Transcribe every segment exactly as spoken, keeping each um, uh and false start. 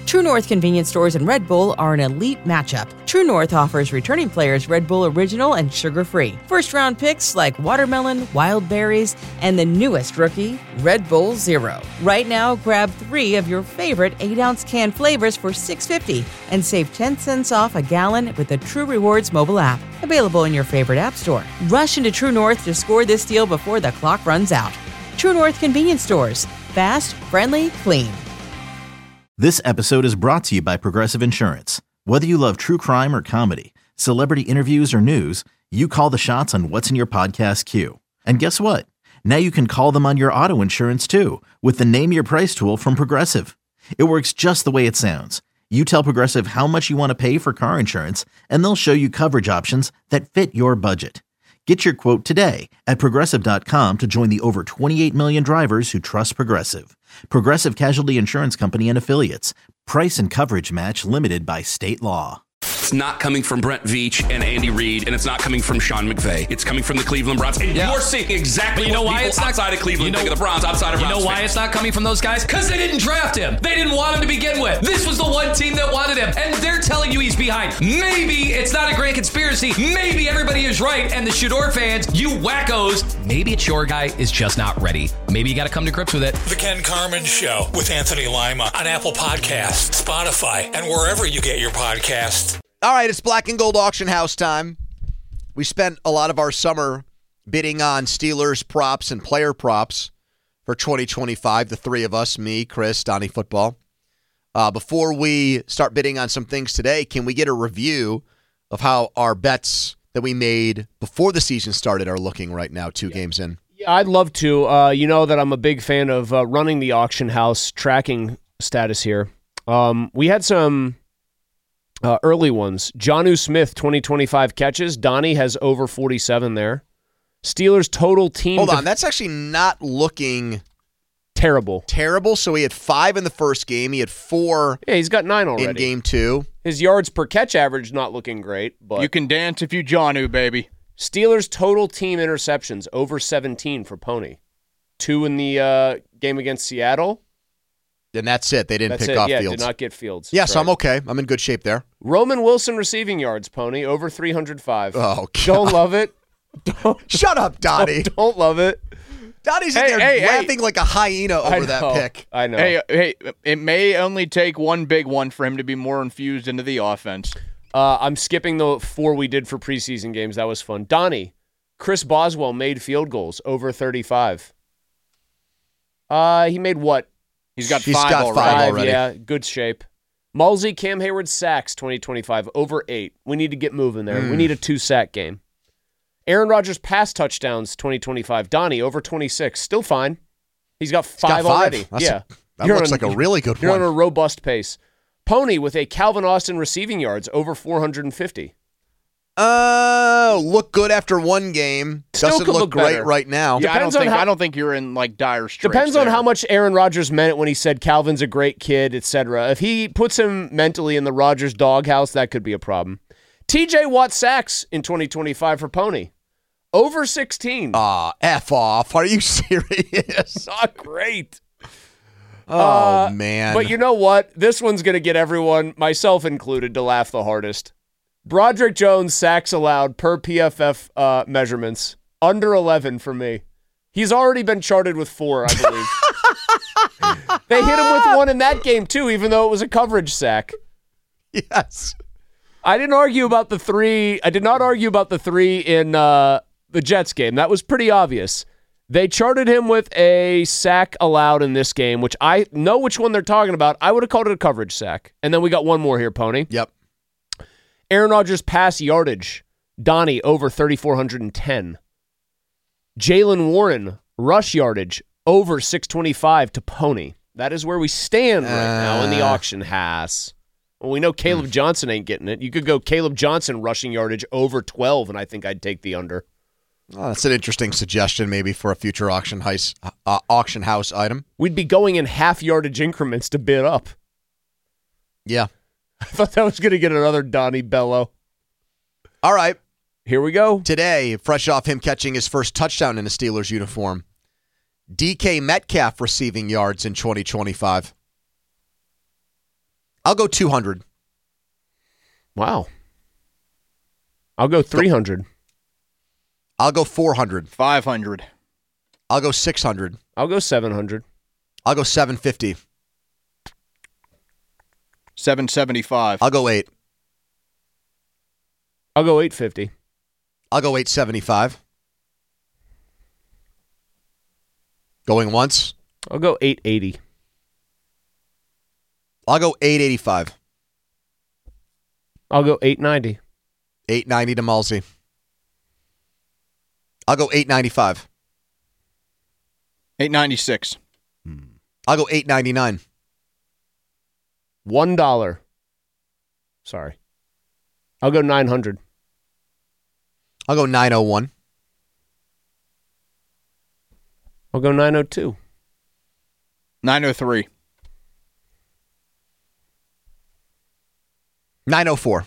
True North convenience stores and Red Bull are an elite matchup. True North offers returning players Red Bull Original and sugar-free. First-round picks like watermelon, wild berries, and the newest rookie, Red Bull Zero. Right now, grab three of your favorite eight ounce can flavors for six dollars and fifty cents and save ten cents off a gallon with the True Rewards mobile app. Available in your favorite app store. Rush into True North to score this deal before the clock runs out. True North convenience stores. Fast, friendly, clean. This episode is brought to you by Progressive Insurance. Whether you love true crime or comedy, celebrity interviews or news, you call the shots on what's in your podcast queue. And guess what? Now you can call them on your auto insurance too with the Name Your Price tool from Progressive. It works just the way it sounds. You tell Progressive how much you want to pay for car insurance, and they'll show you coverage options that fit your budget. Get your quote today at Progressive dot com to join the over twenty-eight million drivers who trust Progressive. Progressive Casualty Insurance Company and Affiliates. Price and coverage match limited by state law. It's not coming from Brent Veach and Andy Reid, and it's not coming from Sean McVay. It's coming from the Cleveland Browns. And yeah. you're seeing exactly you know what why people it's not, outside of Cleveland you know, think of the Browns, outside of You Browns know why fans. it's not coming from those guys? Because they didn't draft him. They didn't want him to begin with. This was the one team that wanted him, and they're telling you he's behind. Maybe it's not a great conspiracy. Maybe everybody is right, and the Shador fans, you wackos, maybe it's your guy is just not ready. Maybe you got to come to grips with it. The Ken Carman Show with Anthony Lima on Apple Podcasts, Spotify, and wherever you get your podcasts. All right, it's Black and Gold Auction House time. We spent a lot of our summer bidding on Steelers props and player props for twenty twenty-five, the three of us, me, Chris, Donnie Football. Uh, before we start bidding on some things today, can we get a review of how our bets that we made before the season started are looking right now, two yeah. games in? Yeah, I'd love to. Uh, you know that I'm a big fan of uh, running the auction house tracking status here. Um, we had some... Uh, early ones. Jonnu Smith, twenty twenty-five catches. Donnie has over forty-seven there. Steelers total team. Hold on, def- that's actually not looking terrible. Terrible. So he had five in the first game. He had four. Yeah, he's got nine already in game two. His yards per catch average not looking great, but you can dance if you Jonnu, baby. Steelers total team interceptions over seventeen for Pony. Two in the uh, game against Seattle. And that's it. They didn't That's pick it. off yeah, Fields. did not get Fields. Yeah, right. so I'm okay. I'm in good shape there. Roman Wilson receiving yards, Pony, over three hundred five. Oh, God. Don't love it. Don't, Shut up, Donnie. Don't, don't love it. Donnie's in hey, there hey, laughing hey. like a hyena over I know, that pick. I know. Hey, hey, it may only take one big one for him to be more infused into the offense. Uh, I'm skipping the four we did for preseason games. That was fun. Donnie, Chris Boswell made field goals over thirty-five. Uh, he made what? He's got He's five got already. five already. Yeah, good shape. Mulsey, Cam Hayward sacks twenty twenty-five over eight. We need to get moving there. Mm. We need a two-sack game. Aaron Rodgers pass touchdowns twenty twenty-five. Donnie over twenty-six. Still fine. He's got five, He's got five. already. That's yeah. A, that you're looks on, like a really good you're one. You're on a robust pace. Pony with a Calvin Austin receiving yards over four hundred fifty. Uh, look good after one game. Still Doesn't could look, look great better. right now. Yeah, I don't Depends on think how- I don't think you're in like dire straits. Depends on there. how much Aaron Rodgers meant it when he said Calvin's a great kid, et cetera. If he puts him mentally in the Rodgers doghouse, that could be a problem. T J Watt sacks in twenty twenty-five for Pony. Over sixteen. Ah, uh, F off. Are you serious? Not great. Oh, Uh, man. But you know what? This one's going to get everyone, myself included, to laugh the hardest. Broderick Jones sacks allowed per P F F uh, measurements. Under eleven for me. He's already been charted with four, I believe. They hit him with one in that game, too, even though it was a coverage sack. Yes. I didn't argue about the three. I did not argue about the three in uh, the Jets game. That was pretty obvious. They charted him with a sack allowed in this game, which I know which one they're talking about. I would have called it a coverage sack. And then we got one more here, Pony. Yep. Aaron Rodgers pass yardage. Donnie over three thousand four hundred ten. Jaylen Warren rush yardage over six twenty-five to Pony. That is where we stand right uh, now in the auction house. Well, we know Caleb mm. Johnson ain't getting it. You could go Caleb Johnson rushing yardage over twelve, and I think I'd take the under. Oh, that's an interesting suggestion maybe for a future auction house, uh, auction house item. We'd be going in half yardage increments to bid up. Yeah. I thought that was going to get another Donnie Bello. All right. Here we go. Today, fresh off him catching his first touchdown in a Steelers uniform, D K Metcalf receiving yards in twenty twenty-five. I'll go two hundred. Wow. I'll go three hundred. I'll go four hundred. five hundred. I'll go six hundred. I'll go seven hundred. I'll go seven fifty. seven seventy-five. I'll go eight. I'll go eight fifty. I'll go eight seventy-five. Going once. I'll go eight eighty. I'll go eight eighty-five. I'll go eight ninety. eight ninety to Malsey. I'll go eight ninety-five. eight ninety-six. I'll go eight ninety-nine. One dollar. Sorry. I'll go nine hundred. I'll go nine oh one. I'll go nine oh two. nine oh three. nine oh four.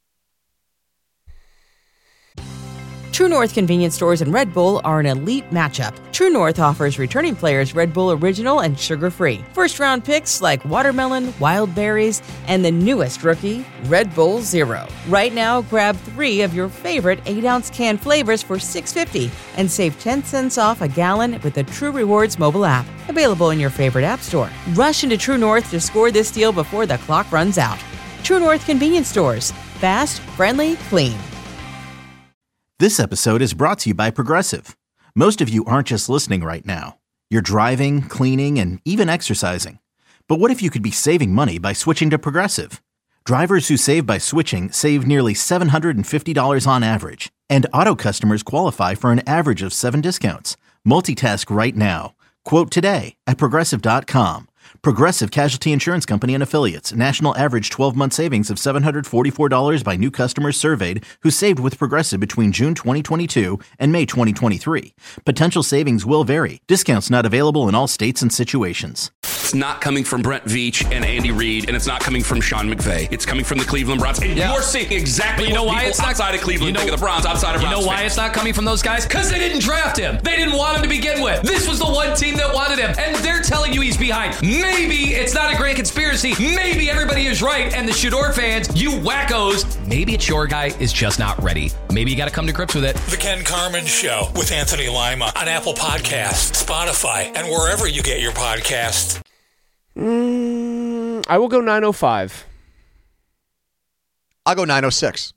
True North convenience stores and Red Bull are an elite matchup. True North offers returning players Red Bull Original and sugar-free. First-round picks like watermelon, wild berries, and the newest rookie, Red Bull Zero. Right now, grab three of your favorite eight-ounce can flavors for six dollars and fifty cents and save ten cents off a gallon with the True Rewards mobile app. Available in your favorite app store. Rush into True North to score this deal before the clock runs out. True North convenience stores. Fast, friendly, clean. This episode is brought to you by Progressive. Most of you aren't just listening right now. You're driving, cleaning, and even exercising. But what if you could be saving money by switching to Progressive? Drivers who save by switching save nearly seven hundred fifty dollars on average. And auto customers qualify for an average of seven discounts. Multitask right now. Quote today at Progressive dot com. Progressive Casualty Insurance Company and Affiliates. National average twelve-month savings of seven hundred forty-four dollars by new customers surveyed who saved with Progressive between June twenty twenty-two and May twenty twenty-three. Potential savings will vary. Discounts not available in all states and situations. It's not coming from Brent Veach and Andy Reid, and it's not coming from Sean McVay. It's coming from the Cleveland Browns. And Yeah. you're seeing exactly But you know what why people it's not- outside of Cleveland you know- think of the Browns, outside of You Browns know why fans. it's not coming from those guys? Because they didn't draft him. They didn't want him to begin with. This was the one team that wanted him, and they're telling you he's behind. Maybe it's not a great conspiracy. Maybe everybody is right, and the Shador fans, you wackos, maybe it's your guy is just not ready. Maybe you got to come to grips with it. The Ken Carman Show with Anthony Lima on Apple Podcasts, Spotify, and wherever you get your podcasts. Mm, I will go nine oh five. I'll go nine oh six.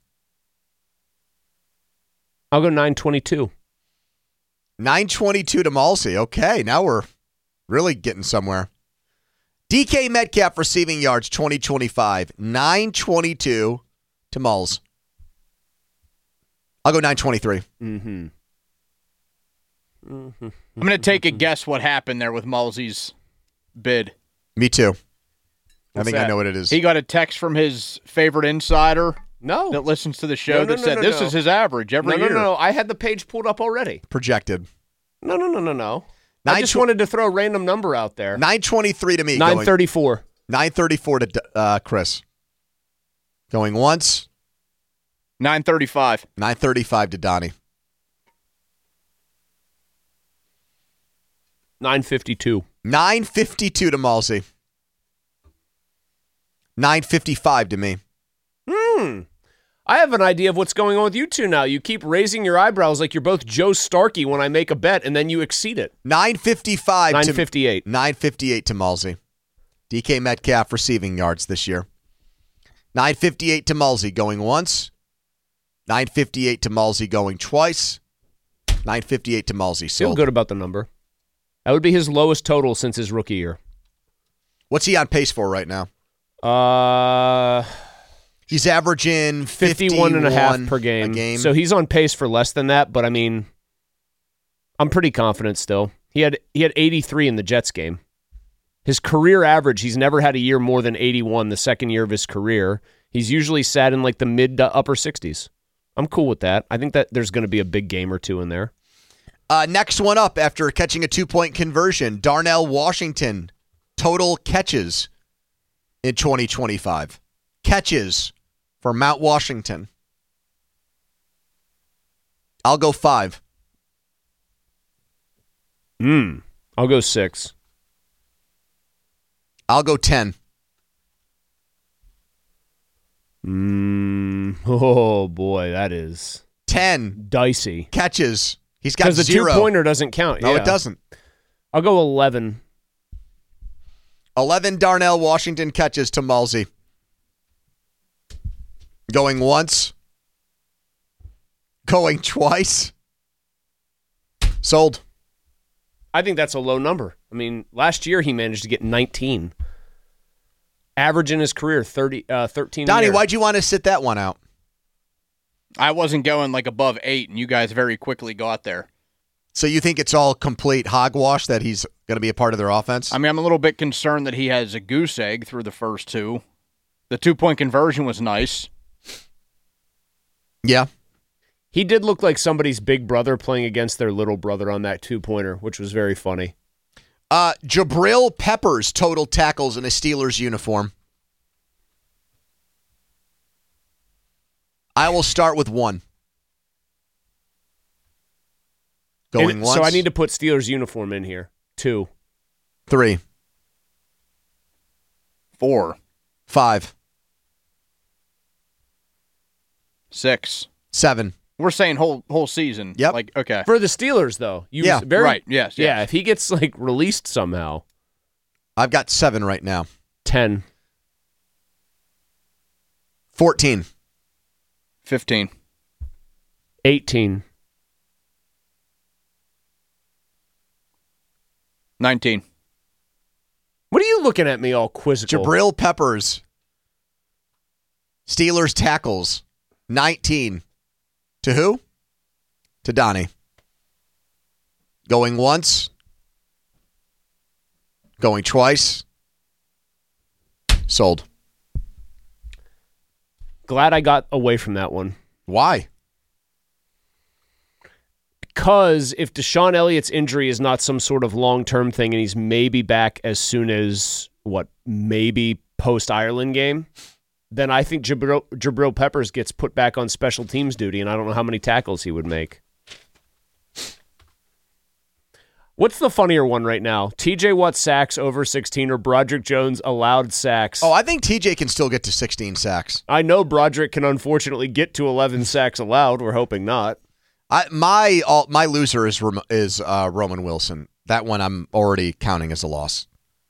I'll go nine twenty-two. nine twenty-two to Malsey. Okay, now we're really getting somewhere. D K Metcalf receiving yards twenty twenty-five. nine twenty-two to Malls. I'll go nine twenty-three. Mm-hmm. Mm-hmm. I'm going to take a guess what happened there with Malsey's bid. Me too. I What's think I that? know what it is. He got a text from his favorite insider No. that listens to the show No, no, that no, said no, this no. is his average every no, no, year. no, no. I had the page pulled up already. Projected. No, no, no, no, no. I Nine just tw- wanted to throw a random number out there. nine twenty-three to me. nine going- thirty-four. nine thirty-four to uh, Chris. Going once. nine thirty-five. nine thirty-five to Donnie. nine fifty-two. nine fifty-two to Malsey. nine fifty-five to me. Hmm. I have an idea of what's going on with you two now. You keep raising your eyebrows like you're both Joe Starkey when I make a bet, and then you exceed it. nine fifty-five nine to fifty-eight. nine fifty-eight to Malsey. D K Metcalf receiving yards this year. nine fifty-eight to Malsey going once. nine fifty-eight to Malsey going twice. nine fifty-eight to Malsey. Feel Sold. good about the number. That would be his lowest total since his rookie year. What's he on pace for right now? Uh, He's averaging fifty-one and a half per game. A game. So he's on pace for less than that, but I mean, I'm pretty confident still. He had he had eighty-three in the Jets game. His career average, he's never had a year more than eighty-one the second year of his career. He's usually sat in like the mid to upper sixties. I'm cool with that. I think that there's going to be a big game or two in there. Uh, next one up after catching a two-point conversion, Darnell Washington. Total catches in twenty twenty-five. Catches for Mount Washington. I'll go five. Hmm. I'll go six. I'll go ten. Mm, oh, boy, that is ten dicey. Catches. He's got Because the zero. two-pointer doesn't count. No, yeah. it doesn't. I'll go eleven. eleven Darnell Washington catches to Malsey. Going once. Going twice. Sold. I think that's a low number. I mean, last year he managed to get nineteen. Average in his career, thirty, uh, thirteen. Donnie, why'd you want to sit that one out? I wasn't going like above eight, and you guys very quickly got there. So you think it's all complete hogwash that he's going to be a part of their offense? I mean, I'm a little bit concerned that he has a goose egg through the first two. The two-point conversion was nice. Yeah. He did look like somebody's big brother playing against their little brother on that two-pointer, which was very funny. Uh, Jabril Peppers total tackles in a Steelers uniform. I will start with one. Going And, once. So I need to put Steelers uniform in here. Two. Three. Four. Five. Six. Seven. We're saying whole whole season. Yep. Like, okay. For the Steelers, though. You Yeah. very, Right, yes, Yeah, yes. if he gets like released somehow. I've got seven right now. Ten. Fourteen. Fifteen. Eighteen. Nineteen. What are you looking at me all quizzical? Jabril Peppers. Steelers tackles. nineteen. To who? To Donnie. Going once. Going twice. Sold. Glad I got away from that one. Why? Because if Deshaun Elliott's injury is not some sort of long-term thing and he's maybe back as soon as, what, maybe post-Ireland game, then I think Jabril, Jabril Peppers gets put back on special teams duty, and I don't know how many tackles he would make. What's the funnier one right now? T J Watt sacks over sixteen or Broderick Jones allowed sacks? Oh, I think T J can still get to sixteen sacks. I know Broderick can unfortunately get to eleven sacks allowed. We're hoping not. I, my all, my loser is Rom- is uh, Roman Wilson. That one I'm already counting as a loss.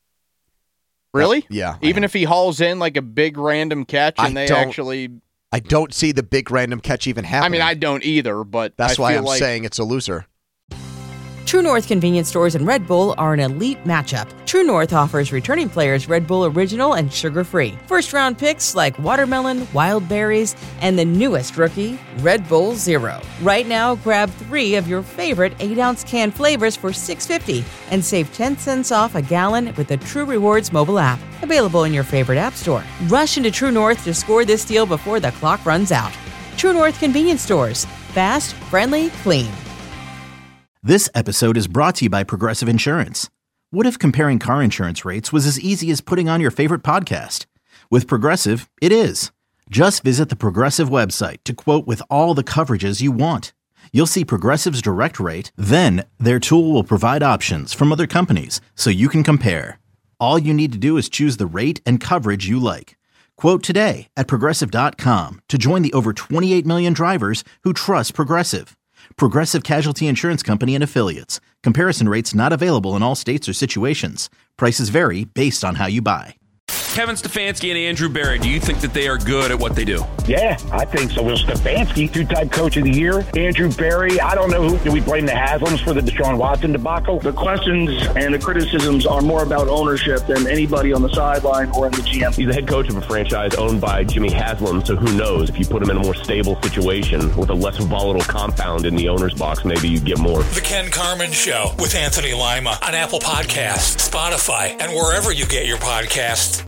Really? Yeah. Even if he hauls in like a big random catch and I they don't- actually... I don't see the big random catch even happening. I mean, I don't either, but That's I why feel I'm like saying it's a loser. True North convenience stores and Red Bull are an elite matchup. True North offers returning players Red Bull Original and sugar-free. First-round picks like watermelon, wild berries, and the newest rookie, Red Bull Zero. Right now, grab three of your favorite eight-ounce can flavors for six dollars and fifty cents and save ten cents off a gallon with the True Rewards mobile app. Available in your favorite app store. Rush into True North to score this deal before the clock runs out. True North convenience stores. Fast, friendly, clean. This episode is brought to you by Progressive Insurance. What if comparing car insurance rates was as easy as putting on your favorite podcast? With Progressive, it is. Just visit the Progressive website to quote with all the coverages you want. You'll see Progressive's direct rate, then their tool will provide options from other companies so you can compare. All you need to do is choose the rate and coverage you like. Quote today at Progressive dot com to join the over twenty-eight million drivers who trust Progressive. Progressive Casualty Insurance Company and Affiliates. Comparison rates not available in all states or situations. Prices vary based on how you buy. Kevin Stefanski and Andrew Berry, do you think that they are good at what they do? Yeah, I think so. Will Stefanski, two-time coach of the year. Andrew Berry, I don't know who. Do we blame the Haslams for the Deshaun Watson debacle? The questions and the criticisms are more about ownership than anybody on the sideline or in the G M. He's the head coach of a franchise owned by Jimmy Haslam, so who knows? If you put him in a more stable situation with a less volatile compound in the owner's box, maybe you get more. The Ken Carman Show with Anthony Lima on Apple Podcasts, Spotify, and wherever you get your podcasts.